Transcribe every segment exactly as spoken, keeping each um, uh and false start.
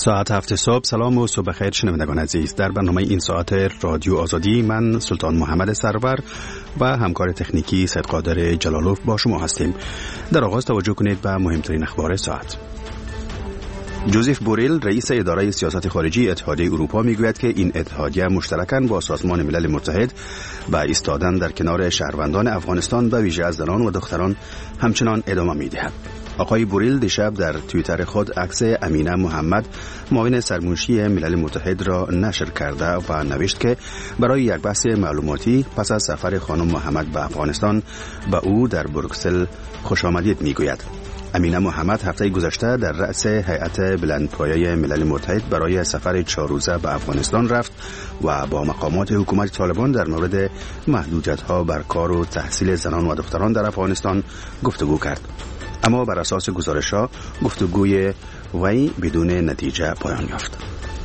ساعت هفت صبح. سلام و صبح خیر شنوندگان عزیز. در برنامه این ساعت رادیو آزادی من سلطان محمد سرور و همکار تکنیکی سید قادر جلالوف با شما هستیم. در آغاز توجه کنید به مهمترین اخبار ساعت. جوزف بوریل رئیس اداره سیاست خارجی اتحادیه اروپا میگوید که این اتحادیه مشترکاً با سازمان ملل متحد به ایستادن در کنار شهروندان افغانستان به ویژه از زنان و دختران همچنان ادامه میدهد. آقای بوریل دیشب در توییتر خود عکس امینه محمد معاون سرمنشی ملل متحد را نشر کرده و نوشت که برای یک بحث معلوماتی پس از سفر خانم محمد به افغانستان به او در بروکسل خوش آمدید میگوید. امینه محمد هفته گذشته در رأس هیئت بلندپایه ملل متحد برای سفر چهار روزه به افغانستان رفت و با مقامات حکومت طالبان در مورد محدودیت‌ها بر کار و تحصیل زنان و دختران در افغانستان گفتگو کرد. اما بر اساس گزارش‌ها گفتگوی وی بدون نتیجه پایان یافت.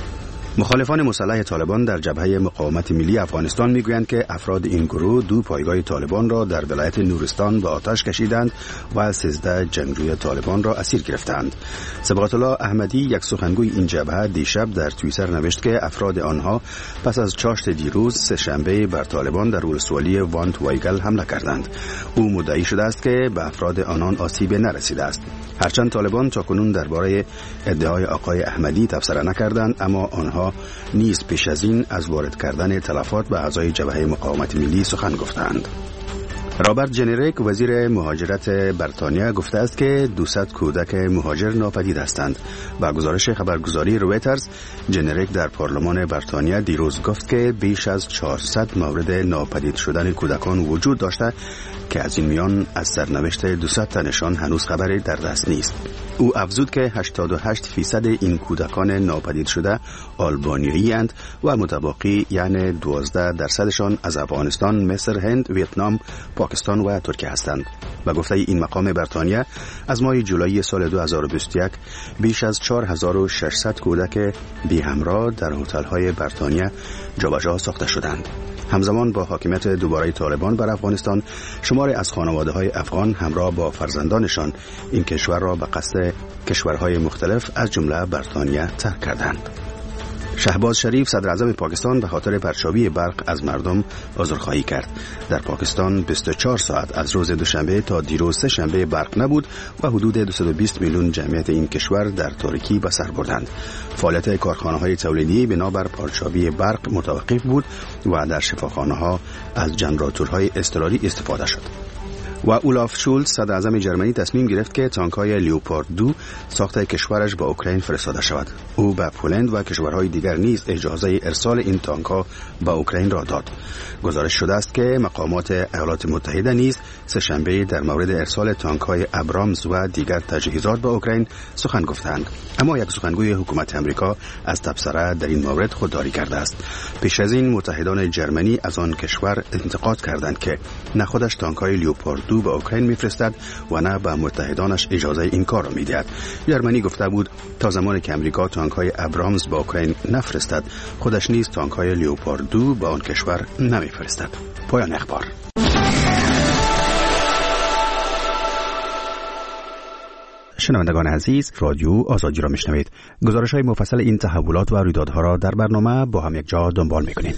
مخالفان مسلح طالبان در جبهه مقاومت ملی افغانستان میگویند که افراد این گروه دو پایگاه طالبان را در ولایت نورستان به آتش کشیدند و سیزده جنگجوی طالبان را اسیر گرفتند. صبغت الله احمدی یک سخنگوی این جبهه دیشب در توییتر نوشت که افراد آنها پس از چاشت دیروز سه شنبه بر طالبان در ولسوالی وانت وایگل حمله کردند. او مدعی شده است که به افراد آنان آسیب نرسیده است. هرچند طالبان تاکنون درباره ادعای آقای احمدی تبصره نکردند، اما آنها نیز پیش از این از وارد کردن تلفات به اعضای جبهه مقاومت ملی سخن گفتند. رابرت جنریک وزیر مهاجرت بریتانیا گفته است که دویست کودک مهاجر ناپدید هستند. با گزارش خبرگزاری رویترز، جنریک در پارلمان بریتانیا دیروز گفت که بیش از چهارصد مورد ناپدید شدن کودکان وجود داشته که از این میان از سرنوشت دویست تنشان هنوز خبری در دست نیست. او افزود که هشتاد و هشت درصد این کودکان ناپدید شده آلبانیایی اند و متبقی یعنی دوازده درصدشان از افغانستان، مصر، هند، ویتنام، پاکستان و ترکیه هستند. و گفته این مقام بریتانیا از ماه جولای سال دو هزار و بیست و یک بیش از چهار هزار و ششصد کودک بی همراه در هتل‌های بریتانیا جابجا ساخته شدند. همزمان با حاکمیت دوباره طالبان بر افغانستان، شماری از خانواده‌های افغان همراه با فرزندانشان این کشور را به قصد کشورهای مختلف از جمله بریتانیا ترک کردند. شهباز شریف صدر اعظم پاکستان به خاطر پرچاوی برق از مردم عذرخواهی کرد. در پاکستان بیست و چهار ساعت از روز دوشنبه تا دیروز سه شنبه برق نبود و حدود دویست و بیست میلیون جمعیت این کشور در تاریکی به سر بردند. فعالیت کارخانه‌های تولیدی بنابر پرچاوی برق متوقف بود و در شفاخانه‌ها از ژنراتورهای اضطراری استفاده شد. و اولاف شولز صدر اعظم جرمنی تصمیم گرفت که تانک‌های لیوپارد دو ساخت کشورش به اوکراین فرستاده شود. او به پولند و کشورهای دیگر نیز اجازه ارسال این تانک‌ها به اوکراین را داد. گزارش شده است که مقامات ایالات متحده نیز سه شنبه در مورد ارسال تانک‌های ابرامز و دیگر تجهیزات به اوکراین سخن گفتند. اما یک سخنگوی حکومت آمریکا از تبصره در این مورد خودداری کرده است. پیش از این متحدان جرمنی از آن کشور انتقاد کردند که نه خودش تانک‌های لیوپارد دو به اوکراین میفرستد و نه به متحدانش اجازه این کار را میدهد. جرمنی گفته بود تا زمانی که امریکا تانک‌های ابرامز به اوکراین نفرستد، خودش نیز تانک‌های لیوپارد دو به آن کشور نمیفرستد. پایان اخبار. شنوندگان عزیز، رادیو آزادی را میشنوید. گزارش‌های مفصل این تحولات و رویدادها را در برنامه با هم یک جا دنبال میکنیم.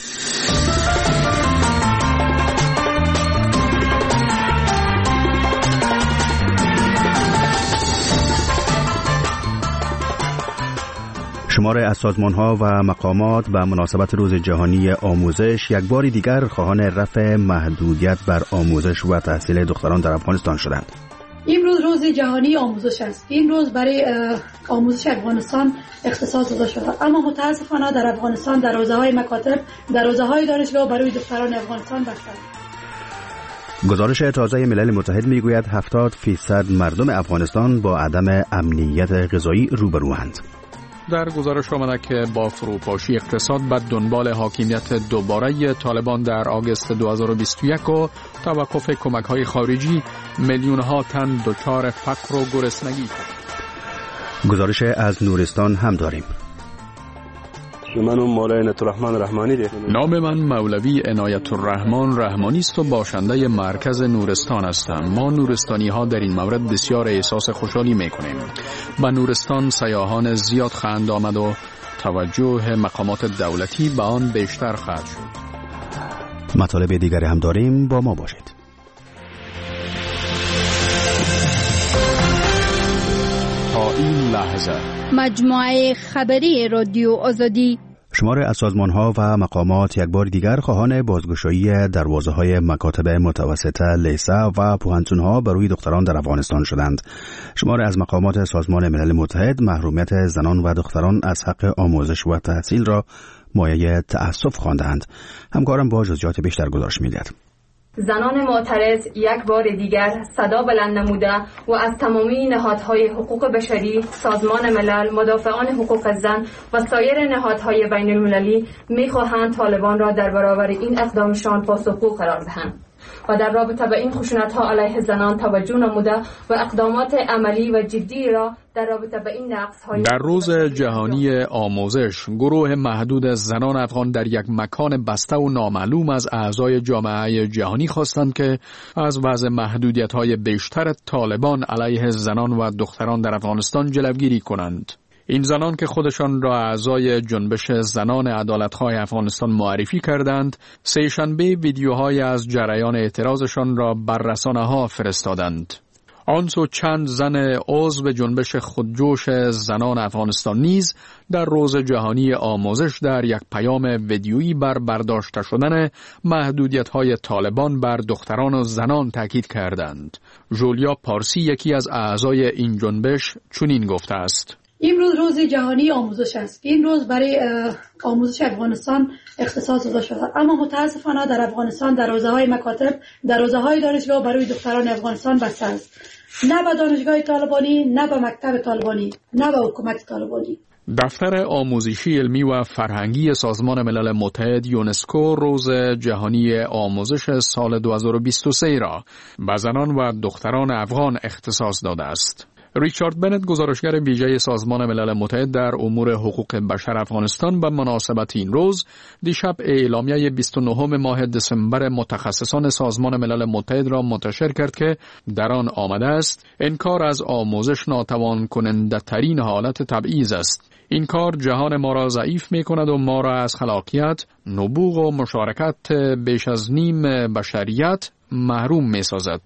شماره از سازمان‌ها و مقامات به مناسبت روز جهانی آموزش یک بار دیگر خواهان رفع محدودیت بر آموزش و تحصیل دختران در افغانستان شدند. امروز روز جهانی آموزش است. این روز برای آموزش افغانستان اختصاص داده شده، اما متاسفانه در افغانستان در حوزه‌های مکاتب، در حوزه‌های دانشگاه برای دختران افغانستان بسته است. گزارش تازه ملل متحد میگوید هفتاد درصد مردم افغانستان با عدم امنیت غذایی روبروند. در گزارش آمده که با فروپاشی اقتصاد به دنبال حاکمیت دوباره طالبان در آگوست دو هزار و بیست و یک و توقف کمک‌های خارجی، میلیون‌ها تن دچار فقر و گرسنگی شد. گزارش از نورستان هم داریم. من مولای عنایت الرحمن رحمانی دی. نام من مولوی عنایت الرحمن رحمانی است و باشنده مرکز نورستان هستم. ما نورستانی ها در این مورد بسیار احساس خوشحالی میکنیم. به نورستان سیاحان زیاد خواهند آمد و توجه مقامات دولتی به آن بیشتر خواهد شد. مطالب دیگری هم داریم، با ما باشید. تا این لحظه مجموعه خبری رادیو آزادی شمار از سازمان‌ها و مقامات یک بار دیگر خواهان بازگشایی دروازه‌های مکاتب متوسطه لیسه و پوهنتون‌ها بر روی دختران در افغانستان شدند. شمار از مقامات سازمان ملل متحد محرومیت زنان و دختران از حق آموزش و تحصیل را مایه تأسف خواندند. همکارم با جزئیات بیشتر گزارش می‌دهد. زنان معترض یک بار دیگر صدا بلند نموده و از تمامی نهادهای حقوق بشری، سازمان ملل، مدافعان حقوق زن و سایر نهادهای بین المللی می‌خواهند طالبان را در برابر این اقدامشان پاسخگو قرار دهند و در رابطه با این خشونت‌ها علیه زنان توجه نموده و اقدامات عملی و جدی را در رابطه با این نقص‌های. در روز جهانی آموزش، گروه محدود زنان افغان در یک مکان بسته و نامعلوم از اعضای جامعه جهانی خواستند که از وضع محدودیت‌های بیشتر طالبان علیه زنان و دختران در افغانستان جلوگیری کنند. این زنان که خودشان را اعضای جنبش زنان عدالت‌خواه افغانستان معرفی کردند، سه شنبه ویدیوهای از جریان اعتراضشان را بر رسانه‌ها فرستادند. آنسو چند زن عضو جنبش خودجوش زنان افغانستان نیز در روز جهانی آموزش در یک پیام ویدیویی بر برداشته شدن محدودیت‌های طالبان بر دختران و زنان تاکید کردند. جولیا پارسی یکی از اعضای این جنبش چنین گفته است: امروز روز جهانی آموزش است. این روز برای آموزش افغانستان اختصاص داده شده، اما متاسفانه در افغانستان در حوزه‌های مکاتب، در حوزه‌های دانشگاه برای دختران افغانستان بسته است. نه به دانشگاه طالبانی، نه به مکتب طالبانی، نه به حکومت طالبانی. دفتر آموزشی علمی و فرهنگی سازمان ملل متحد یونسکو روز جهانی آموزش سال دو هزار و بیست و سه را به زنان و دختران افغان اختصاص داده است. ریچارد بنت، گزارشگر ویژه سازمان ملل متحد در امور حقوق بشر افغانستان، به مناسبت این روز دیشب اعلامیه بیست و نهم ماه دسامبر متخصصان سازمان ملل متحد را منتشر کرد که در آن آمده است انکار از آموزش ناتوان کننده ترین حالت تبعیض است. این کار جهان ما را ضعیف می کند و ما را از خلاقیت، نبوغ و مشارکت بیش از نیم بشریت محروم می سازد.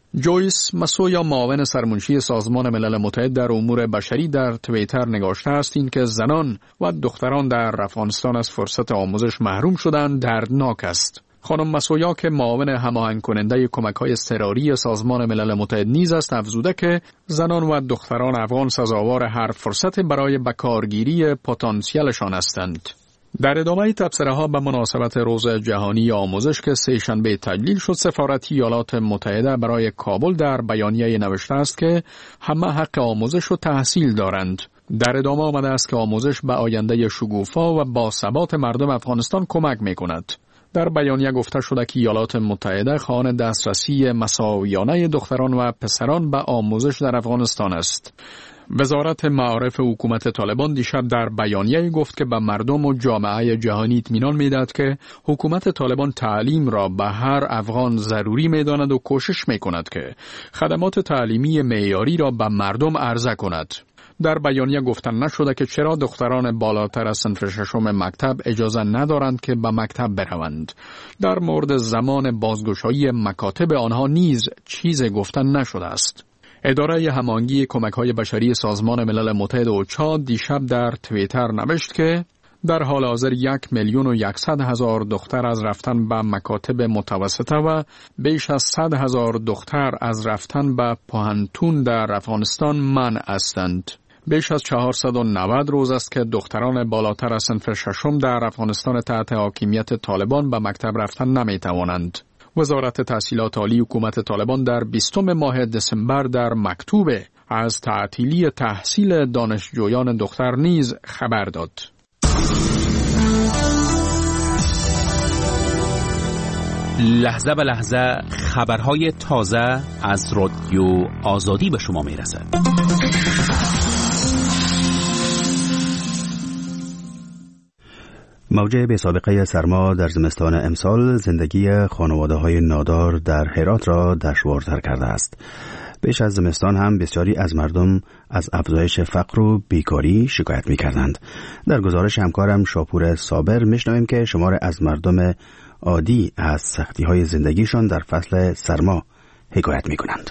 جویس مسویا، معاون سرمنشی سازمان ملل متحد در امور بشری، در توییتر نگاشته است این که زنان و دختران در افغانستان از فرصت آموزش محروم شدند دردناک است. خانم مسویا که معاون هماهنگ کننده کمک‌های اضطراری سازمان ملل متحد نیز است، افزوده که زنان و دختران افغان سزاوار هر فرصت برای بکارگیری پتانسیلشان هستند. در ادامه تبصره ها به مناسبت روز جهانی آموزش که سه شنبه تجلیل شد، سفارت ایالات متحده برای کابل در بیانیه نوشته است که همه حق آموزش و تحصیل دارند. در ادامه آمده است که آموزش به آینده شگوفا و باثبات مردم افغانستان کمک می کند. در بیانیه گفته شده که ایالات متحده خواهان دسترسی مساویانه دختران و پسران به آموزش در افغانستان است. وزارت معارف حکومت طالبان دیشب در بیانیه گفت که به مردم و جامعه جهانی اطمینان می‌دهد که حکومت طالبان تعلیم را به هر افغان ضروری می‌داند و کوشش می‌کند که خدمات تعلیمی معیاری را به مردم عرضه کند. در بیانیه گفتن نشده که چرا دختران بالاتر از صنف ششم مکتب اجازه ندارند که به مکتب بروند. در مورد زمان بازگشایی مکاتب آنها نیز چیز گفتن نشده است. اداره هماهنگی کمک‌های بشری سازمان ملل متحد اوچا دیشب در توییتر نوشت که در حال حاضر یک میلیون و یکصد هزار دختر از رفتن به مکاتب متوسطه و بیش از صد هزار دختر از رفتن به پوهنتون در افغانستان منع هستند. بیش از چهارصد و نود روز است که دختران بالاتر از صنف ششم در افغانستان تحت حاکمیت طالبان به مکتب رفتن نمی توانند. وزارت تحصیلات عالی حکومت طالبان در بیستم ماه دسامبر در مکتوب از تعطیلی تحصیل دانشجویان دختر نیز خبر داد. لحظه به لحظه خبرهای تازه از رادیو آزادی به شما می رسد. موجه بی سابقه سرما در زمستان امسال زندگی خانواده‌های نادار در هرات را دشوارتر کرده است. پیش از زمستان هم بسیاری از مردم از افزایش فقر و بیکاری شکایت می‌کردند. در گزارش همکارم شاپور صابر می‌شنویم که شمار از مردم عادی از سختی‌های زندگیشان در فصل سرما حکایت می‌کنند.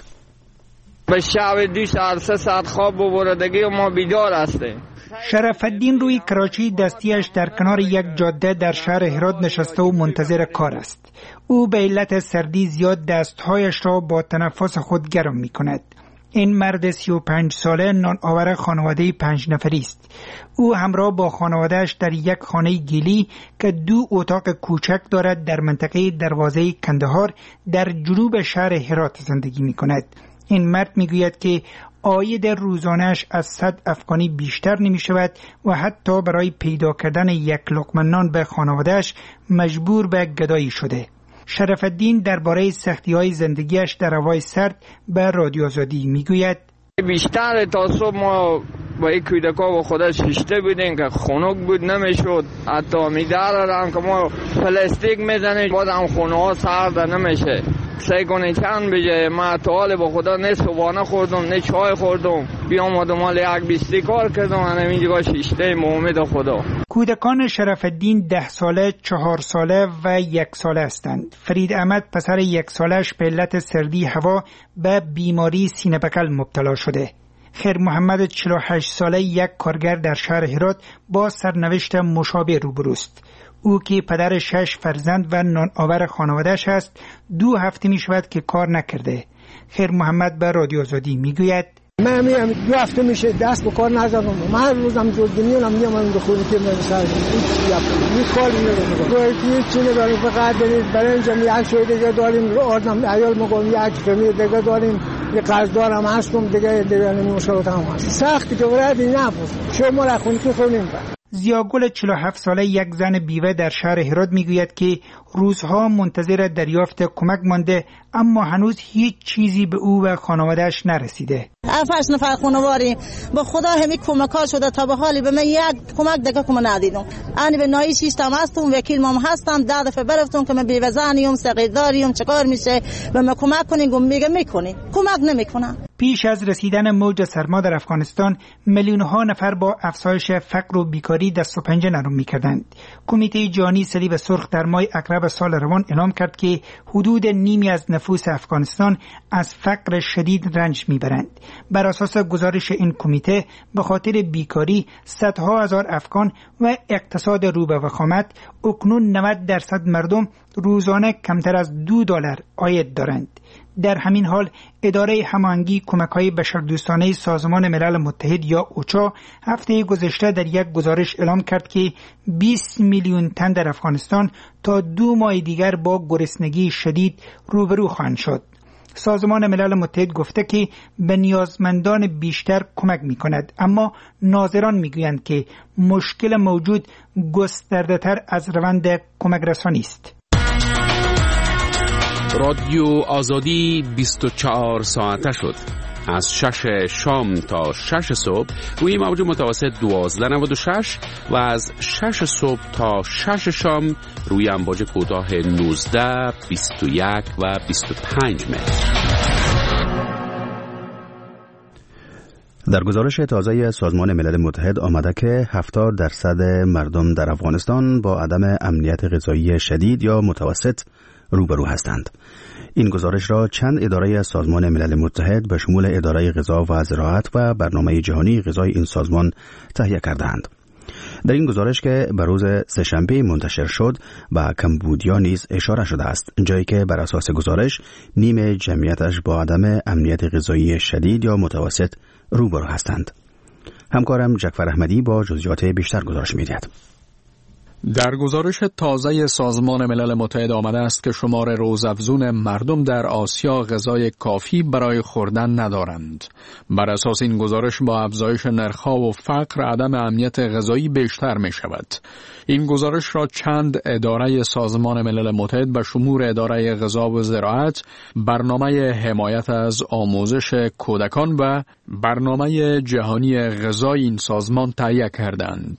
به شب دو ساعت سه ساعت خواب و بردگی و ما بیدار هستیم. شرف الدین روی کراچی دستیش در کنار یک جاده در شهر هرات نشسته و منتظر کار است. او به علت سردی زیاد دستهایش را با تنفس خود گرم می کند. این مرد سی و پنج ساله نان آور خانواده پنج نفری است. او همراه با خانوادهش در یک خانه گیلی که دو اتاق کوچک دارد در منطقه دروازه کندهار در جنوب شهر هرات زندگی می کند. این مرد می گوید که عاید روزانش از صد افغانی بیشتر نمی شود و حتی برای پیدا کردن یک لقمه نان به خانوادهش مجبور به گدایی شده. شرف الدین درباره سختی‌های زندگیش در هوای سرد به رادیو آزادی می گوید بیشتر تا صبح ما با یک کودکا و خودش ششته بودیم که خنک بود نمیشد. حتی میدار هم که ما پلاستیک میزنیم باز هم خونه ها سرد نمیشه. سعی کنه چند بجه ما تا با خدا نه صبحانه خوردم نه چای خوردم بیام آدمال یک بیستی کار کردم من اینجا شیشته امید خدا. کودکان شرف الدین ده ساله، چهار ساله و یک ساله هستند. فرید احمد پسر یک سالش به علت سردی هوا به بیماری سینه بکل مبتلا شده. خیر محمد چهل و هشت ساله یک کارگر در شهر هرات با سرنوشت مشابه روبروست. او که پدر شش فرزند و نان آور خانواده‌اش است دو هفته می شود که کار نکرده. خیر محمد به رادیو آزادی می گوید من میام دو هفته میشه دست به کار نزدم. من هر روزم دزدمیونم میام من بخورم که من سر این کار میکنم. تو چونه داریم فقط برید برای اینجا یک شوی دیگه داریم. آدم عیال مگم یک فامیل دیگه داریم. یه قرضدارم هستم دیگه دیگه مشکلات هم هست. سختی که ورد نبود. شما را خونی که خونیم. زیاگل چهل و هفت ساله یک زن بیوه در شهر هرات میگوید که روزها منتظر دریافت کمک مانده اما هنوز هیچ چیزی به او و خانواده‌اش نرسیده. هفت نفر خانواری به خدا همین کمک‌ها شده تا به حالی به من یک کمک دیگه کم ندیدم. انا به نایی سیستم هستم وکیل مام هستم ده دفعه برفتم که من بیوه زنیم سقیداریم چیکار میشه به من کمک کنین گم میگه میکنی کمک نمیکنن. پیش از رسیدن موج سرما در افغانستان میلیون‌ها نفر با افزایش فقر و بیکاری دست و پنجه نرم می‌کردند. کمیته جهانی صلیب سرخ در ماه اکرب سال روان اعلام کرد که حدود نیمی از نفوس افغانستان از فقر شدید رنج می‌برند. بر اساس گزارش این کمیته به خاطر بیکاری صدها هزار افغان و اقتصاد رو به وخامت اکنون نود درصد مردم روزانه کمتر از دو دلار عاید دارند. در همین حال اداره هماهنگی کمک‌های بشردوستانه سازمان ملل متحد یا اوچا هفته گذشته در یک گزارش اعلام کرد که بیست میلیون تن در افغانستان تا دو ماه دیگر با گرسنگی شدید روبرو خواهند شد. سازمان ملل متحد گفته که به نیازمندان بیشتر کمک می کند اما ناظران می گویند که مشکل موجود گسترده‌تر از روند کمک رسانی است. رادیو آزادی بیست و چهار ساعته شد. از شش شام تا شش صبح روی موج متوسط دوازده نود و شش و از شش صبح تا شش شام روی امواج کوتاه نوزده، بیست و یک و بیست و پنج متر. در گزارش تازه سازمان ملل متحد آمده که هفتاد درصد مردم در افغانستان با عدم امنیت غذایی شدید یا متوسط روبرو هستند. این گزارش را چند اداره از سازمان ملل متحد به شمول اداره غذا و زراعت و برنامه جهانی غذای این سازمان تهیه کردند. در این گزارش که به روز سه‌شنبه منتشر شد به کمبودیا نیز اشاره شده است، جایی که بر اساس گزارش نیم جمعیتش با عدم امنیت غذایی شدید یا متوسط روبرو هستند. همکارم جعفر احمدی با جزئیات بیشتر گزارش می‌دهد. در گزارش تازه سازمان ملل متحد آمده است که شمار روزافزون مردم در آسیا غذای کافی برای خوردن ندارند. بر اساس این گزارش با افزایش نرخ‌ها و فقر عدم امنیت غذایی بیشتر می شود. این گزارش را چند اداره سازمان ملل متحد به شمول اداره غذا و زراعت، برنامه حمایت از آموزش کودکان و برنامه جهانی غذای این سازمان تهیه کردند.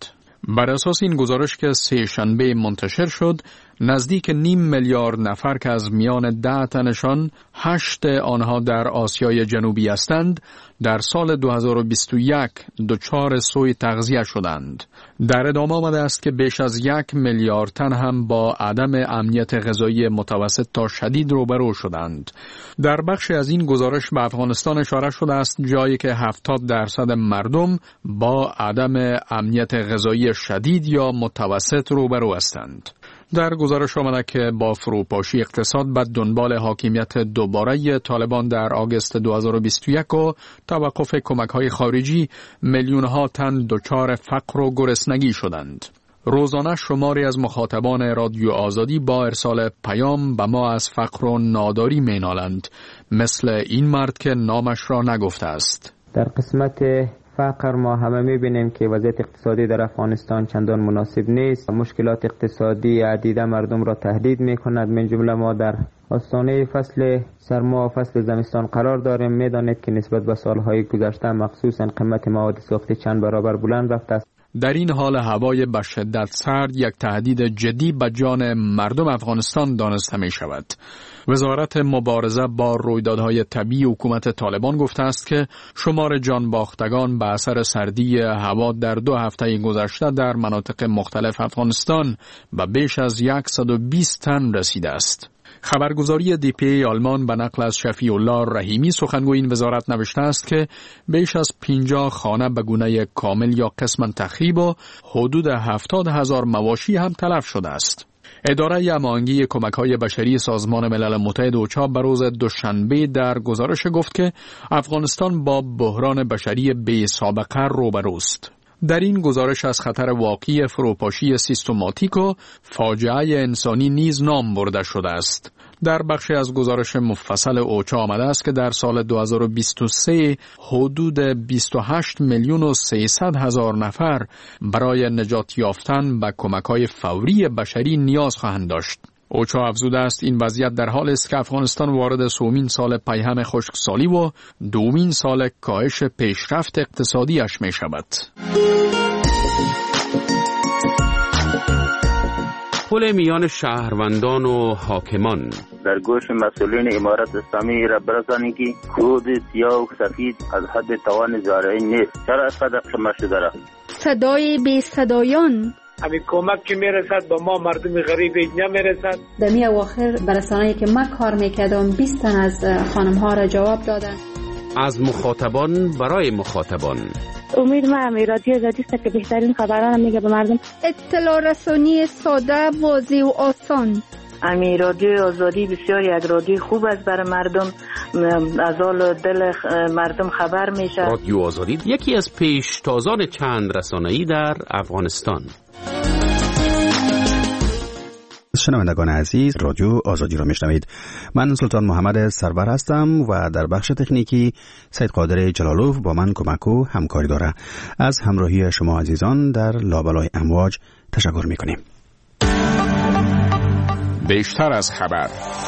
بر اساس این گزارش که سه شنبه منتشر شد، نزدیک نیم میلیارد نفر که از میان ده تنشان هشت آنها در آسیای جنوبی هستند، در سال دو هزار و بیست و یک دچار سوء تغذیه شدند. در ادامه آمده است که بیش از یک میلیارد تن هم با عدم امنیت غذایی متوسط تا شدید روبرو شدند. در بخش از این گزارش به افغانستان اشاره شده است، جایی که هفتاد درصد مردم با عدم امنیت غذایی شدید یا متوسط روبرو هستند. در گزارش آمده که با فروپاشی اقتصاد به دنبال حاکمیت دوباره طالبان در آگوست دو هزار و بیست و یک و توقف کمک‌های خارجی، میلیون‌ها تن دچار فقر و گرسنگی شدند. روزانه شماری از مخاطبان رادیو آزادی با ارسال پیام به ما از فقر و ناداری مینالند، مثل این مرد که نامش را نگفته است. در قسمت فقر ما همه میبینیم که وضعیت اقتصادی در افغانستان چندان مناسب نیست. مشکلات اقتصادی عدیده مردم را تهدید میکند. من جمله ما در آستانه فصل سرما و فصل زمستان قرار داریم. میدانید که نسبت به سالهای گذشته مخصوصا قیمت مواد ساختی چند برابر بلند رفته است. در این حال هوای به شدت سرد یک تهدید جدی به جان مردم افغانستان دانسته می شود. وزارت مبارزه با رویدادهای طبیعی حکومت طالبان گفته است که شمار جان باختگان به اثر سردی هوا در دو هفته گذشته در مناطق مختلف افغانستان به بیش از صد و بیست تن رسیده است. خبرگزاری دی پی ای آلمان به نقل از شفیع الله رحیمی سخنگوی این وزارت نوشته است که بیش از پنجاه خانه به گونه کامل یا قسما تخریب و حدود هفتاد هزار مواشی هم تلف شده است. اداره هماهنگی کمک‌های بشری سازمان ملل متحد اوچا به روز دوشنبه در گزارش گفت که افغانستان با بحران بشری بی سابقه روبروست. در این گزارش از خطر واقعی فروپاشی سیستماتیک و فاجعه انسانی نیز نام برده شده است. در بخشی از گزارش مفصل اوچا آمده است که در سال دو هزار و بیست و سه حدود بیست و هشت میلیون و سیصد هزار نفر برای نجات یافتن به کمک‌های فوری بشری نیاز خواهند داشت. اوچا افزوده است این وضعیت در حال است که افغانستان وارد سومین سال پیهم خشکسالی و دومین سال کاهش پیشرفت اقتصادیش می شود. پل میان شهروندان و حاکمان در گوش مسئولین امارت اسلامی را برسانید که کود سیاه و سفید از حد توان زارعین نیست. چرا از قدر شما شده را صدای بی صدایان همین کمک که میرسد با ما مردم غریب نمیرسد. در می اواخر برسانه‌ای که من کار میکردم بیست تن از خانم ها را جواب دادن. از مخاطبان برای مخاطبان. امید ما هم رادیو آزادی است که بهترین خبران میگه به مردم. اطلاع رسانی ساده، واضح و آسان. امی رادیو آزادی بسیار یک رادیو خوب است برای مردم، از حال دل مردم خبر میشه. رادیو آزادی یکی از پیشتازان چند رسانه‌ای در افغانستان. شنوندگان عزیز، رادیو آزادی را میشنوید. من سلطان محمد سرور هستم و در بخش تکنیکی سید قادر جلالوف با من کمک و همکاری داره. از همراهی شما عزیزان در لابلای امواج تشکر میکنیم. بیشتر از خبر.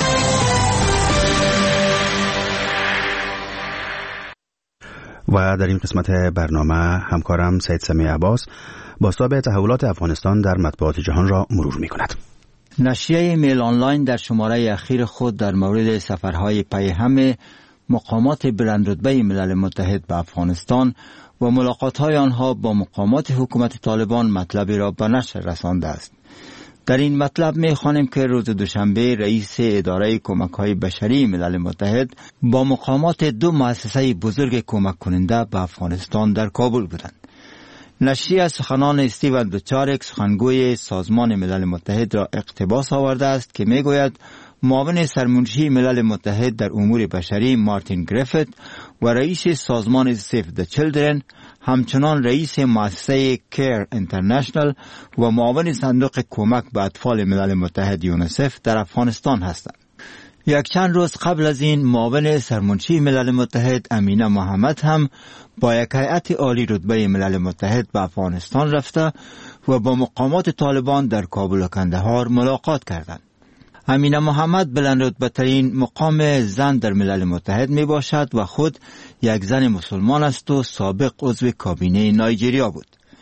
و در این قسمت برنامه همکارم سید سمیع عباس بازتاب تحولات افغانستان در مطبوعات جهان را مرور میکند. نشریه میل آنلاین در شماره اخیر خود در مورد سفرهای پیهم مقامات بلندرتبه ملل متحد به افغانستان و ملاقات‌های آنها با مقامات حکومت طالبان مطلبی را به نشر رسانده است. در این مطلب می‌خوانیم که روز دوشنبه رئیس اداره کمک‌های بشری ملل متحد با مقامات دو مؤسسه بزرگ کمک کننده به افغانستان در کابل بودند. نشریه از سخنان استیون دوچارک سخنگوی سازمان ملل متحد را اقتباس آورده است که میگوید معاون سرمنشی ملل متحد در امور بشری مارتین گریفیت و رئیس سازمان سیو د چیلدرن، همچنان رئیس مؤسسه کیر اینترنشنل و معاون صندوق کمک به اطفال ملل متحد یونیسف در افغانستان هستند. یک چند روز قبل از این معاون سرمنشی ملل متحد امینه محمد هم با یک هیئت عالی رتبه ملل متحد به افغانستان رفته و با مقامات طالبان در کابل و کندهار ملاقات کردند. امینه محمد بلند رتبه ترین مقام زن در ملل متحد می باشد و خود یک زن مسلمان است و سابق عضو کابینه نایجریا بود.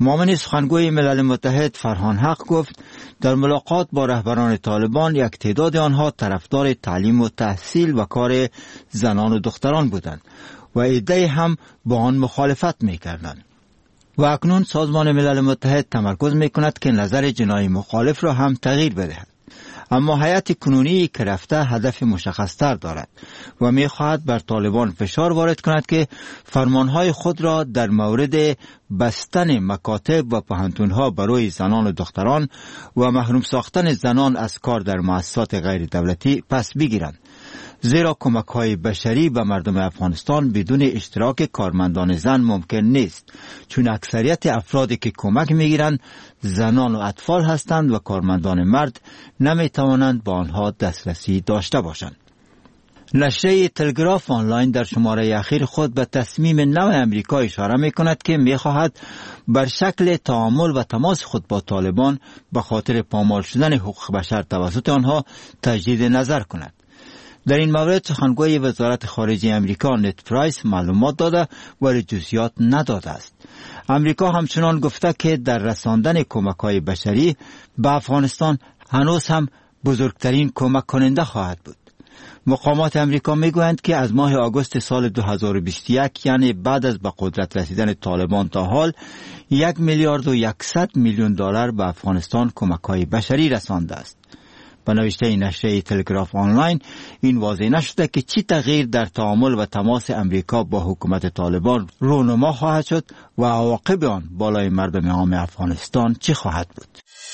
معاون سخنگوی ملل متحد فرهان حق گفت در ملاقات با رهبران طالبان یک تعداد آنها طرفدار تعلیم و تحصیل و کار زنان و دختران بودند و عده‌ای هم با آن مخالفت می‌کردند. و اکنون سازمان ملل متحد تمرکز می‌کند که نظر جنایی مخالف را هم تغییر بدهد. اما هیئت کنونی که رفته هدف مشخص‌تر دارد و می‌خواهد بر طالبان فشار وارد کند که فرمانهای خود را در مورد بستن مکاتب و پوهنتون‌ها برای زنان و دختران و محروم ساختن زنان از کار در مؤسسات غیر دولتی پس بگیرند. زیرا کمک‌های بشری به مردم افغانستان بدون اشتراک کارمندان زن ممکن نیست، چون اکثریت افرادی که کمک می‌گیرند زنان و اطفال هستند و کارمندان مرد نمی‌توانند به آنها دسترسی داشته باشند. نشریه تلگراف آنلاین در شماره اخیر خود به تصمیم نو امریکا اشاره می‌کند که می‌خواهد بر شکل تعامل و تماس خود با طالبان به خاطر پامال شدن حقوق بشر توسط آنها تجدید نظر کند. در این مورد سخنگوی وزارت خارجه امریکا نت پرایس معلومات داده ولی جزئیات نداده است. امریکا همچنان گفته که در رساندن کمک‌های بشری به افغانستان هنوز هم بزرگترین کمک کننده خواهد بود. مقامات امریکا میگویند که از ماه آگوست سال دو هزار و بیست و یک یعنی بعد از به قدرت رسیدن طالبان تا حال یک میلیارد و یکصد میلیون دلار به افغانستان کمک‌های بشری رسانده است. به نوشته نشریه تلگراف آنلاین این واضح نشده که چی تغییر در تعامل و تماس امریکا با حکومت طالبان رونما خواهد شد و عواقب آن بالای مردم عام افغانستان چی خواهد بود.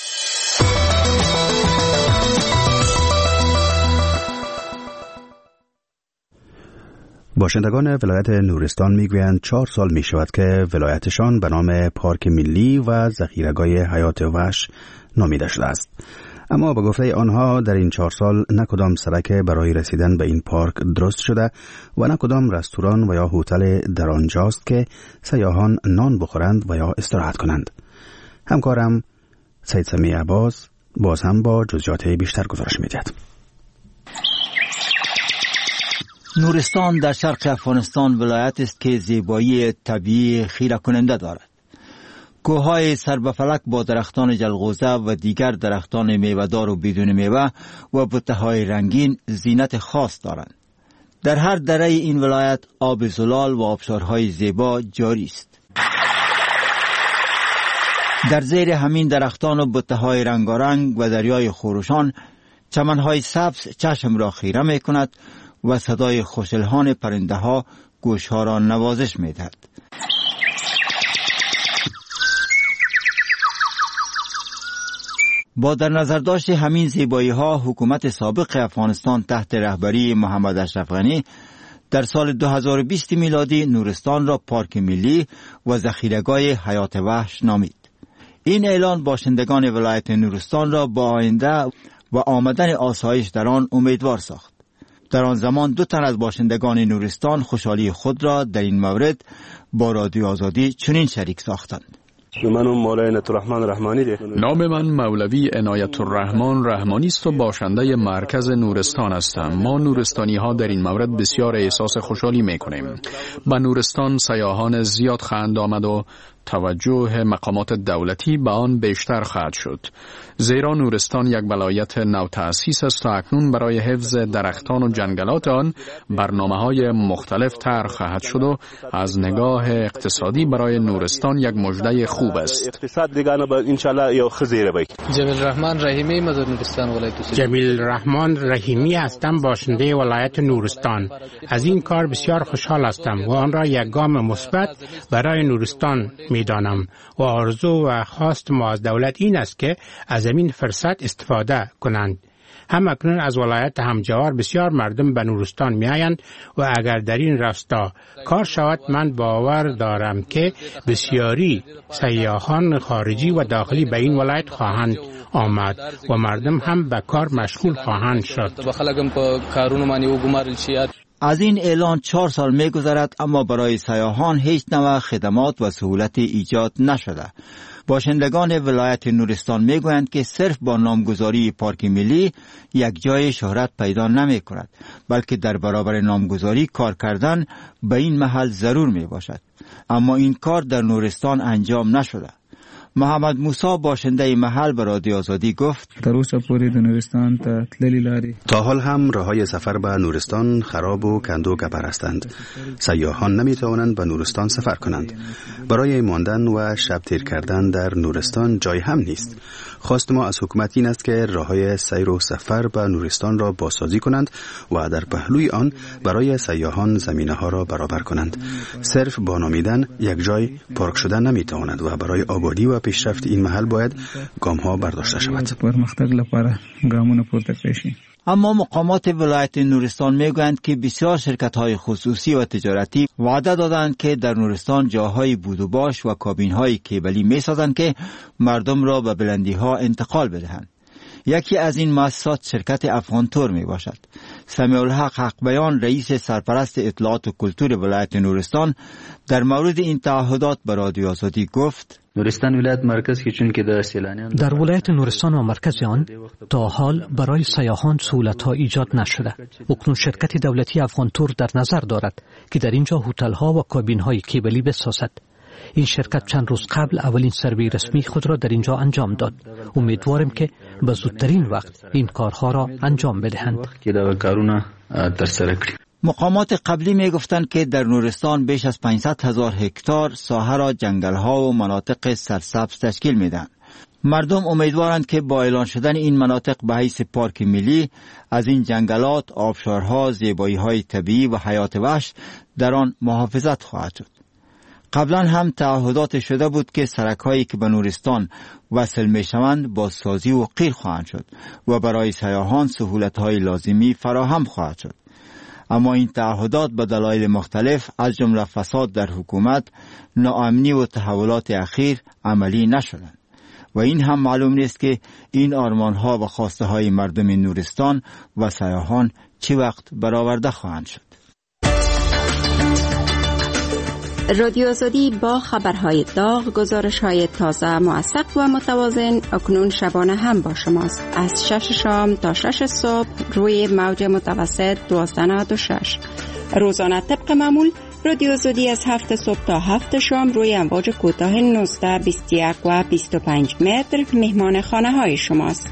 باشندگان ولایت نورستان میگویند چهار سال می شود که ولایتشان به نام پارک ملی و ذخیره‌گاه حیات وحش نامیده شده است. اما به گفته آنها در این چهار سال نه کدام سرک برای رسیدن به این پارک درست شده و نه کدام رستوران و یا هتل در آنجاست که سیاحان نان بخورند و یا استراحت کنند. همکارم سید سمی عباس باز هم با جزئیات بیشتر گزارش می‌دهد. نورستان در شرق افغانستان ولایت است که زیبایی طبیعی خیره کننده دارد. کوههای سر به فلک با درختان جلغوزه و دیگر درختان میوه‌دار و بدون میوه و بوته‌های رنگین زینت خاص دارند. در هر دره این ولایت آب زلال و آبشارهای زیبا جاری است. در زیر همین درختان و بوته‌های رنگارنگ و دریای خروشان چمن‌های سبز چشم را خیره می‌کند و صدای خوش‌الحان پرنده‌ها گوش‌ها را نوازش می‌دهد. با در نظر داشت همین زیبایی ها حکومت سابق افغانستان تحت رهبری محمد اشرف غنی در سال دو هزار و بیست میلادی نورستان را پارک ملی و ذخیره‌گاه حیات وحش نامید. این اعلان باشندگان ولایت نورستان را با آینده و آمدن آسایش در آن امیدوار ساخت. در آن زمان دو تن از باشندگان نورستان خوشحالی خود را در این مورد با رادیو آزادی چنین شریک ساختند. من مولوی عنایت الرحمن رحمانی دی. نام من مولوی عنایت الرحمن رحمانی است و باشنده مرکز نورستان هستم. ما نورستانی ها در این مورد بسیار احساس خوشحالی میکنیم. به نورستان سیاحان زیاد خواهند آمد و توجه مقامات دولتی به آن بیشتر خواهد شد. زیرا نورستان یک ولایت نو تأسیس است و اکنون برای حفظ درختان و جنگلات آن برنامه‌های مختلف طرح خواهد شد و از نگاه اقتصادی برای نورستان یک مژده خوب است. اقتصاد دیگه به ان شاء الله یو خزیره بای. جمیل رحمان رحیمی مزار نورستان ولایت. جمیل رحمان رحیمی هستم، باشنده ولایت نورستان. از این کار بسیار خوشحال هستم و آن را یک گام مثبت برای نورستان میدانم و آرزو و خواست ما از دولت این است که از این فرصت استفاده کنند. هم اکنون از ولایت همجوار بسیار مردم به نورستان می آیند و اگر در این راستا کار شود من باور دارم که بسیاری سیاحان خارجی و داخلی به این ولایت خواهند آمد و مردم هم به کار مشغول خواهند شد. از این اعلان چهار سال می گذرد اما برای سیاحان هیچ نوع خدمات و سهولتی ایجاد نشده. باشندگان ولایت نورستان می گویند که صرف با نامگذاری پارک ملی یک جای شهرت پیدا نمی کند، بلکه در برابر نامگذاری کار کردن به این محل ضرور می باشد. اما این کار در نورستان انجام نشده. محمد موسی باشنده محل به رادیو آزادی گفت تر اوسه پورې د نورستان ته تللي لارې تا حال هم راههای سفر به نورستان خراب و کند و گبر هستند. سیاحان نمیتوانند به نورستان سفر کنند. برای ماندن و شب تیر کردن در نورستان جای هم نیست. خواست ما از حکومت این است که راههای سیر و سفر به نورستان را بازسازی کنند و در پهلوی آن برای سیاحان زمینه ها را برابر کنند. صرف با نامیدن یک جای پارک شدن نمیتواند و برای آبادی و پیشرفت این محل باید گام ها برداشته شود. اما مقامات ولایت نورستان میگویند که بسیار شرکت‌های خصوصی و تجارتی وعده دادند که در نورستان جاهای بود و باش و کابین‌های کیبلی میسازند که مردم را به بلندی‌ها انتقال بدهند. یکی از این مؤسسات شرکت افغانتور می باشد. سمیع الحق حق بیان رئیس سرپرست اطلاعات و کلتور ولایت نورستان در مورد این تعهدات به رادیو آزادی گفت: نورستان ولایت مرکز که چون که در سیلانیان در ولایت نورستان و مرکز آن تا حال برای سیاحان سهولت‌ها ایجاد نشده. اکنون شرکت دولتی افغانتور در نظر دارد که در اینجا هتل‌ها و کابین‌های کیبلی بسازد. این شرکت چند روز قبل اولین سروی رسمی خود را در اینجا انجام داد. امیدوارم که به زودترین وقت این کارها را انجام بدهند. مقامات قبلی می گفتند که در نورستان بیش از پانصد هزار هکتار ساحه را جنگل‌ها و مناطق سرسبز تشکیل میدن. مردم امیدوارند که با اعلان شدن این مناطق به حیث پارک ملی از این جنگلات، آبشارها، زیبایی‌های طبیعی و حیات وحش در آن محافظت خواهد شد. قبلا هم تعهدات شده بود که سرک‌هایی که به نورستان وصل می‌شوند بازسازی و قیر خواهند شد و برای سیاحان سهولت‌های لازمی فراهم خواهد شد. اما این تعهدات به دلایل مختلف از جمله فساد در حکومت، ناامنی و تحولات اخیر عملی نشدند و این هم معلوم نیست که این آرمان‌ها و خواسته‌های مردم نورستان و سیاحان چه وقت برآورده خواهند شد. رادیو آزادی با خبرهای داغ، گزارش‌های تازه، موثق و متوازن اکنون شبانه هم با شماست. از شش شام تا شش صبح روی موج متوسط دوازده نود و شش. روزانه طبق معمول رادیو آزادی از هفت صبح تا هفت شام روی امواج کوتاه نوزده، بیست و یک و بیست و پنج متر مهمان خانه های شماست.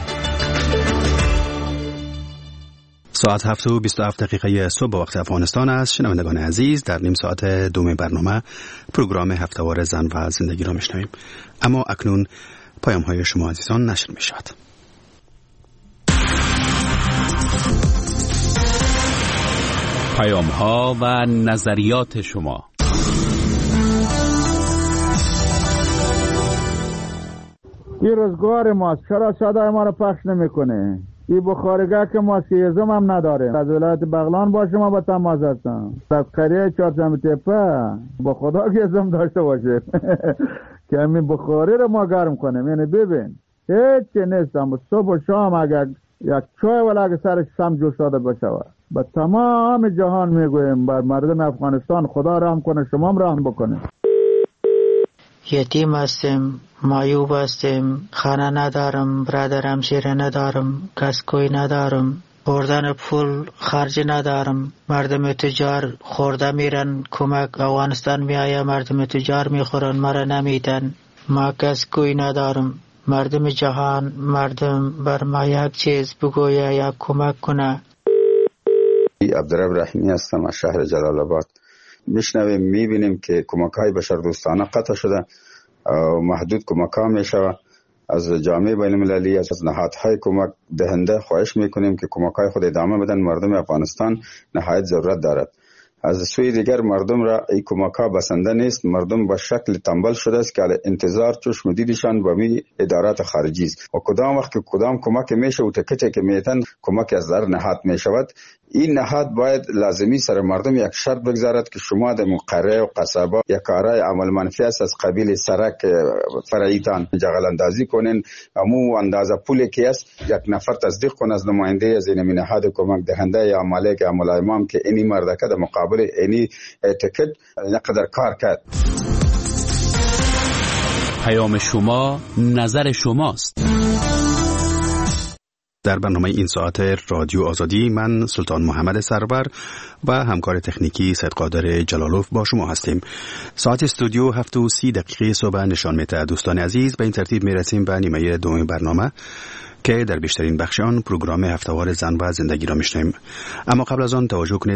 ساعت هفت و بیست و هفت دقیقه صبح وقت افغانستان است. شنوندگان عزیز، در نیم ساعت دوم برنامه پروگرام هفته‌وار زن و زندگی را میشنویم. اما اکنون پیام های شما عزیزان نشر می شود. پیام ها و نظریات شما. این روزگار ماست، چرا صدای ما رو پخش نمیکنه؟ این بخارگاه که ما سیزم هم نداره. از ولایت بغلان باشه، ما با تماس هستم. از قریه چهارشنبه تپه با خدا که ازم داشته باشه که همین بخاری رو ما گرم کنیم. یعنی ببین هیچ نیستم، صبح و شام اگر یک چای ولی اگر سرش سم جوش داده باشه با تمام جهان میگویم بر مردم افغانستان خدا رحم کنه، شما هم رحم بکنه. یتیم هستیم، معیوب هستیم، خانه ندارم، برادرم شیره ندارم، کس کوی ندارم، خوردن پول خرج ندارم. مردم تجار خورده میرن، کمک افغانستان میآیه، مردم تجار میخورن، مرا نمیدن. ما کس کوی ندارم. مردم جهان، مردم بر ما یک چیز بگویه یا کمک کنه. عبدالرب رحیمی هستم از شهر جلال آباد. میشنویم میبینیم که کمک‌های بشردوستانه قطع شده و محدود کمک‌ها میشه. از جامعه بین المللی، از نهادهای کمک دهنده خواهش میکنیم که کمک‌های خود ادامه بدن. مردم افغانستان نهایت ضرورت دارد. از سوی دیگر مردم را این کمک‌ها بسنده نیست. مردم به شکل تنبل شده است که انتظار چشم دیدشان به می ادارات خارجی است و کدام وقت که کدام کمک میشه و تکتی که میتن کمک از در نهاد میشود. این نهاد باید لازمی سر مردم یک شرط بگذارد که شما در قریه و قصبه یک کارای عمل منفی است از قبیل سرک فرعیتان جغل اندازی کنین، امو اندازه پولی که است یک نفر تصدیق کنه از نماینده از این نهاد کمک دهنده یا مالک یا ملایمام که اینی مردکه در مقابل اینی تکت نقدر کار کرد. پیام شما نظر شماست. در برنامه این ساعت رادیو آزادی من سلطان محمد سرور و همکار تکنیکی سید قادر جلالوف با شما هستیم. ساعت استودیو هفت و سی دقیقه صبح نشان میده. دوستان عزیز، به این ترتیب میرسیم به نیمه دوم برنامه که در بیشترین بخش آن پروگرام هفته‌وار زن و زندگی را میشنویم. اما قبل از آن توجه کنید